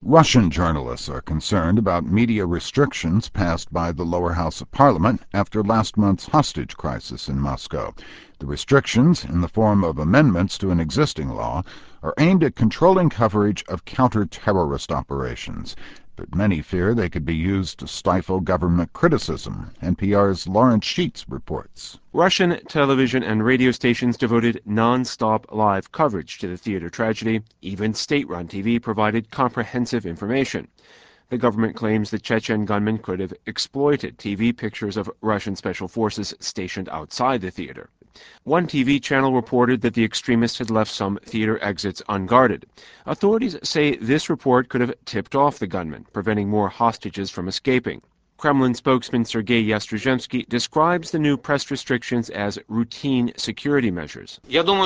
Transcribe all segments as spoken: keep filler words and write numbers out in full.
Russian journalists are concerned about media restrictions passed by the lower house of parliament after last month's hostage crisis in Moscow. The restrictions, in the form of amendments to an existing law, are aimed at controlling coverage of counter-terrorist operations, but many fear they could be used to stifle government criticism. N P R's Lawrence Sheets reports. Russian television and radio stations devoted non-stop live coverage to the theater tragedy. Even state-run T V provided comprehensive information. The government claims the Chechen gunman could have exploited T V pictures of Russian special forces stationed outside the theater. One T V channel reported that the extremist had left some theater exits unguarded. Authorities say this report could have tipped off the gunman, preventing more hostages from escaping. Kremlin spokesman Sergei Yastruzhemsky describes the new press restrictions as routine security measures.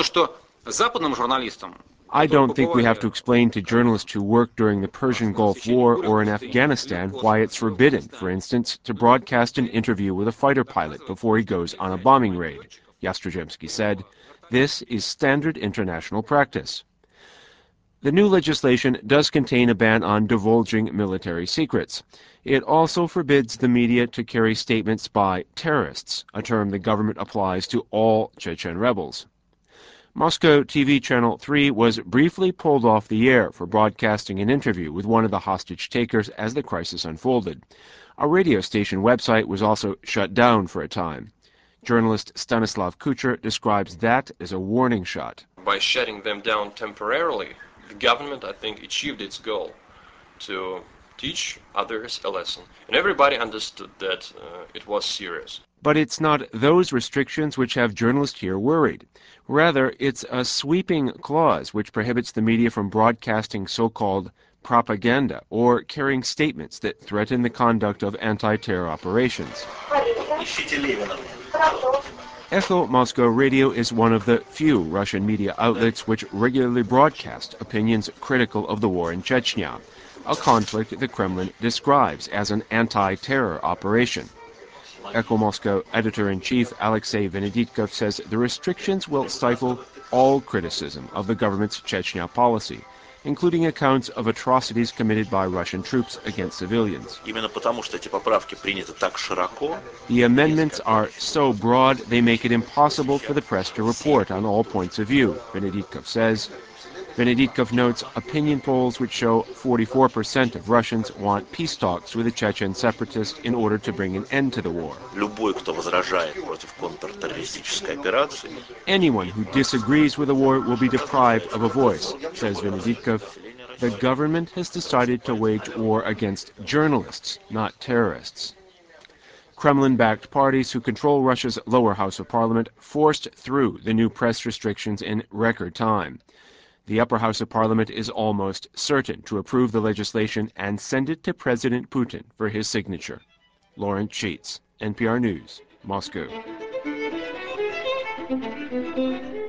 I don't think we have to explain to journalists who work during the Persian Gulf War or in Afghanistan why it's forbidden, for instance, to broadcast an interview with a fighter pilot before he goes on a bombing raid, Yastruzhemsky said. This is standard international practice. The new legislation does contain a ban on divulging military secrets. It also forbids the media to carry statements by terrorists, a term the government applies to all Chechen rebels. Moscow T V Channel three was briefly pulled off the air for broadcasting an interview with one of the hostage takers as the crisis unfolded. A radio station website was also shut down for a time. Journalist Stanislav Kucher describes that as a warning shot. By shutting them down temporarily, the government, I think, achieved its goal to teach others a lesson. And everybody understood that uh, it was serious. But it's not those restrictions which have journalists here worried. Rather, it's a sweeping clause which prohibits the media from broadcasting so-called propaganda or carrying statements that threaten the conduct of anti-terror operations. Echo Moscow Radio is one of the few Russian media outlets which regularly broadcast opinions critical of the war in Chechnya, a conflict the Kremlin describes as an anti-terror operation. Echo Moscow editor-in-chief Alexei Venediktov says the restrictions will stifle all criticism of the government's Chechnya policy, including accounts of atrocities committed by Russian troops against civilians. The amendments are so broad they make it impossible for the press to report on all points of view, Venediktov says. Venediktov notes opinion polls which show forty-four percent of Russians want peace talks with the Chechen separatists in order to bring an end to the war. Anyone who disagrees with the war will be deprived of a voice, says Venediktov. The government has decided to wage war against journalists, not terrorists. Kremlin-backed parties who control Russia's lower house of parliament forced through the new press restrictions in record time. The upper house of parliament is almost certain to approve the legislation and send it to President Putin for his signature. Lawrence Sheets, N P R News, Moscow.